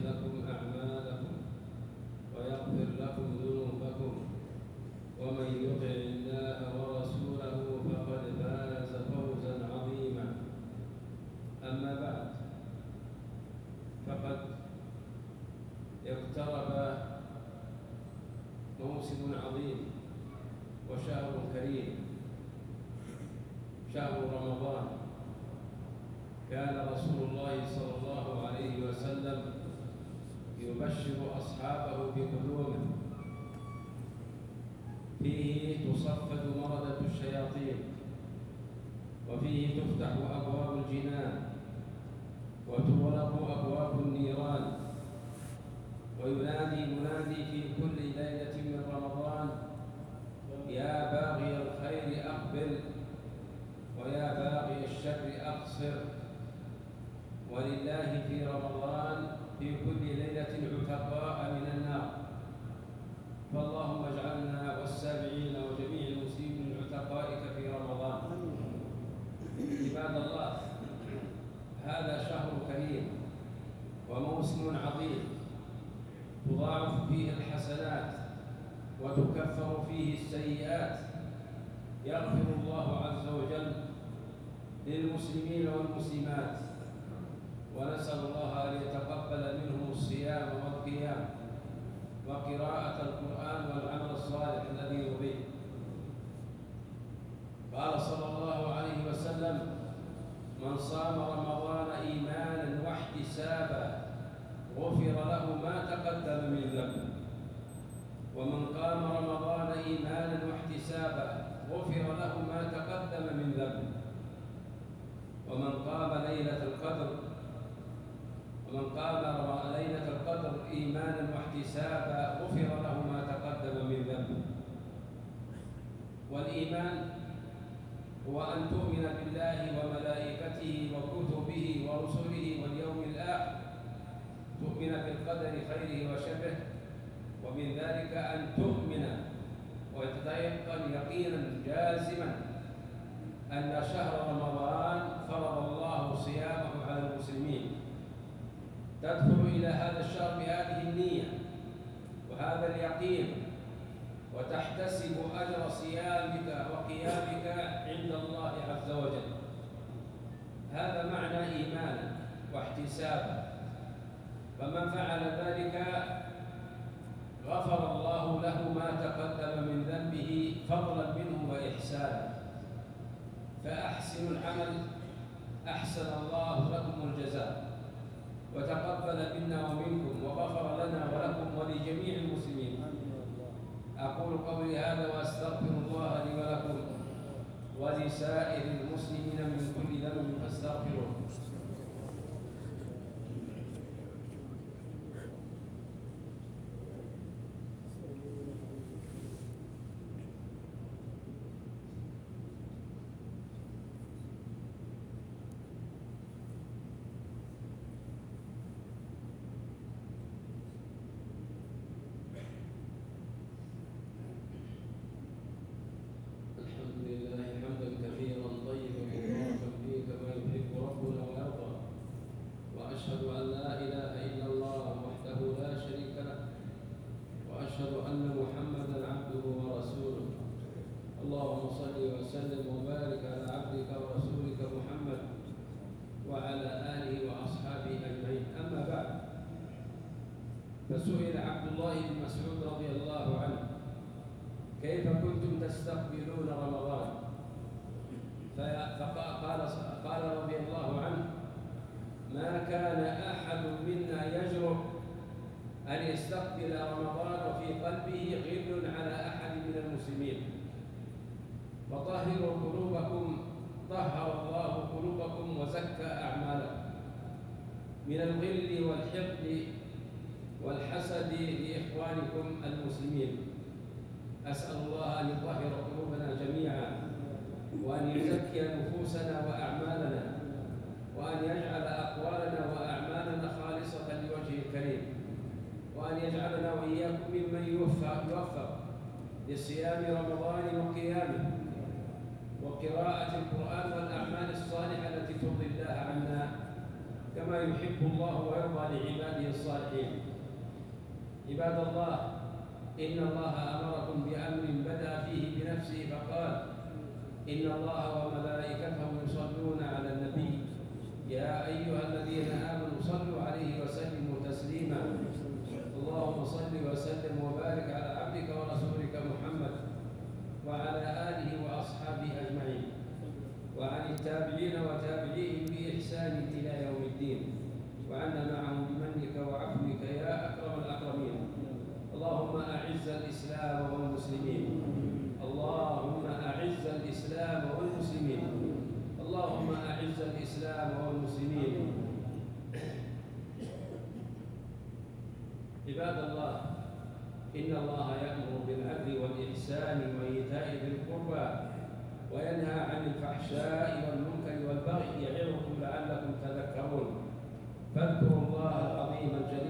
لكم أعمالكم ويغفر لكم ذنوبكم ومن يطع الله ورسوله فقد فاز فوزا عظيما. أما بعد، فقد اقترب موسم عظيم وشهر كريم، شهر رمضان. كان رسول الله صلى الله عليه وسلم يبشر أصحابه بقدومه، فيه تصفد مردة الشياطين، وفيه تفتح أبواب الجنان وتغلق أبواب النيران، وينادي منادي في كل ليلة من رمضان: يا باغي الخير أقبل ويا باغي الشر أقصر. ولله في رمضان في كل ليلة عتقاء من النار، فاللهم اجعلنا والسامعين وجميع المسلمين من عتقائك في رمضان. عباد الله، هذا شهر كريم وموسم عظيم، تضاعف فيه الحسنات وتكفر فيه السيئات. يغفر الله عز وجل للمسلمين والمسلمات، ونسأل الله أن يتقبل منهم الصيام والقيام وقراءة القرآن والعمل الصالح الذي يرضيه. قال صلى الله عليه وسلم: من صام رمضان إيمانا واحتسابا غفر له ما تقدم من ذنبه، ومن قام رمضان إيمانا واحتسابا غفر له ما تقدم من ذنبه، ومن قام ليلة القدر إيمانا واحتسابا غفر له ما تقدم من ذنبه. والإيمان هو أن تؤمن بالله وملائكته وكتبه ورسله واليوم الآخر، تؤمن بالقدر خيره وشره، ومن ذلك أن تؤمن وتتيقن يقينا جازما أن شهر رمضان فرض الله صيامه على المسلمين. تدخل إلى هذا الشهر بهذه النية وهذا اليقين، وتحتسب أجر صيامك وقيامك عند الله عز وجل. هذا معنى إيمانا واحتسابا. فمن فعل ذلك غفر الله له ما تقدم من ذنبه فضلا منه وإحسانا. فأحسنوا العمل أحسن الله لكم الجزاء، وتقبل منا ومنكم، وغفر لنا ولكم ولجميع المسلمين. أقول قولي هذا وأستغفر الله لي ولكم ولسائر المسلمين من كل ذنب فاستغفروه. اللهم صل وسلم وبارك على عبدك ورسولك محمد وعلى آله وأصحابه أجمعين. أما بعد، فسئل عبد الله بن مسعود رضي الله عنه: كيف كنتم تستقبلون رمضان؟ فقال رضي الله عنه: ما كان أحد منا يجرؤ أن يستقبل رمضان وفي قلبه غل على أحد من المسلمين. فطهروا قلوبكم، طهر الله قلوبكم وزكى أعمالكم من الغل والحقد والحسد لإخوانكم المسلمين. أسأل الله أن يطهر قلوبنا جميعا، وأن يزكي نفوسنا وأعمالنا، وأن يجعل أقوالنا وأعمالنا خالصة لوجهه الكريم، وأن يجعلنا وإياكم ممن يوفق لصيام رمضان وقيامه وقراءة القرآن والأعمال الصالحة التي ترضي الله عنا كما يحب الله ويرضى لعباده الصالحين. عباد الله، إن الله أمركم بأمر بدأ فيه بنفسه فقال: إن الله وملائكته يصلون على النبي يا أيها الذين آمنوا صلوا عليه وسلموا تسليما. اللهم صل وسلم وبارك على عبدك ورسولك محمد وعلى آله وأصحابه أجمعين، وعن التابعين وتابعيهم بإحسان إلى يوم الدين، وعنا معهم بمنك وعفوك يا أكرم الأكرمين. اللهم أعز الإسلام والمسلمين، اللهم أعز الإسلام والمسلمين، اللهم أعز الإسلام والمسلمين. عباد الله، إن الله يأمر بالعدل والإحسان وإيتاء ذي القربى وينهى عن الفحشاء والمنكر والبغي يعظكم لعلكم تذكرون. فاذكروا الله العظيم الجليل